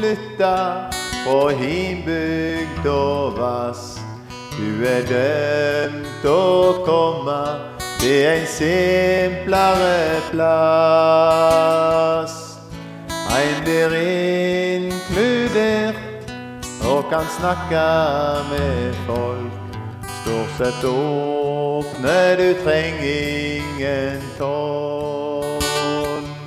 flytta fra himbygd og vass. Du dømt å komme til en simplere plass. Ein blir inkludert og kan snakke med folk. Stort sett åpne, du trenger ingen tolk.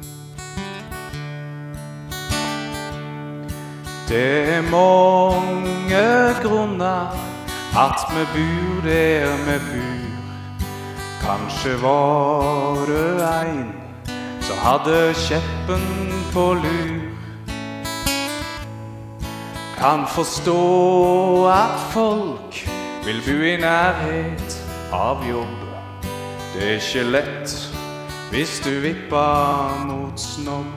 Det mange grunner at vi bor der vi bor. Kanskje var det en som hadde kjeppen på lur. Kan forstå at folk vil bo i nærhet av jobb. Det er ikke lett hvis du vipper mot snobb.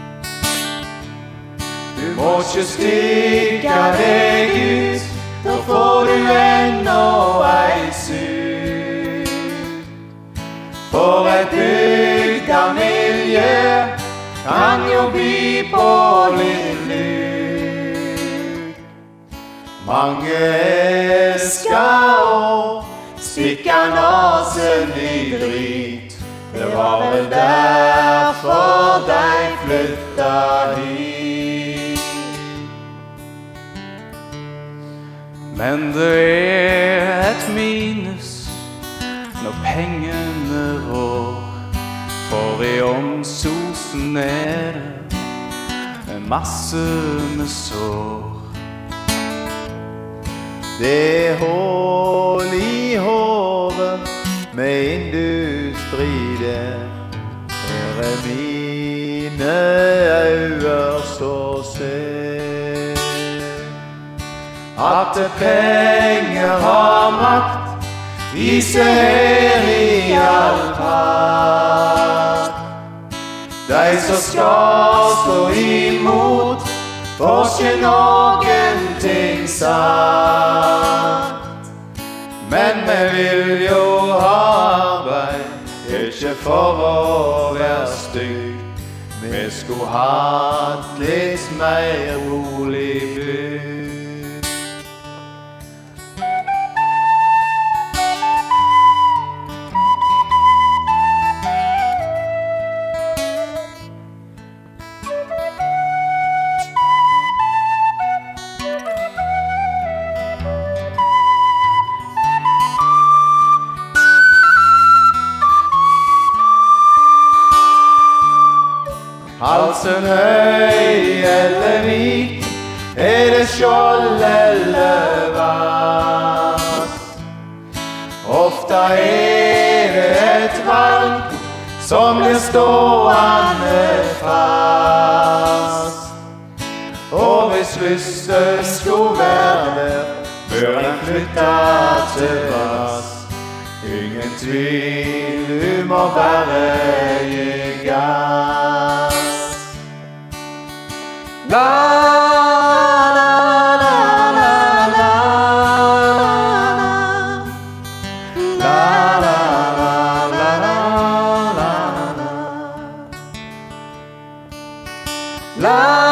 Du må ikke stikke deg ut, da får du ennå ei sur. For et bygda miljø kan jo by på litt lur. Mange elsker å stikke nasen i drit. Det var vel derfor de flytta hit. Men det er et minus når pengene rår. For i omsosen er det en masse med sår. Det er hål i hodet med industri der. Her er mine øyne så ser. At penger har makt, viser her i all part. De som skal stå imot, får ikke noen ting sagt. Men vi vil jo ha arbeid, ikke for å være stygg. Vi skulle hatt litt mer rolig bygd. Halsen høy eller vik, er det skjold eller vass. Ofte er det et valg som blir stående fast. Og hvis lysten skulle være der, bør en flytte til vass. Ingen tvil, du må bare gi gass. La la la la la la la la la la la la.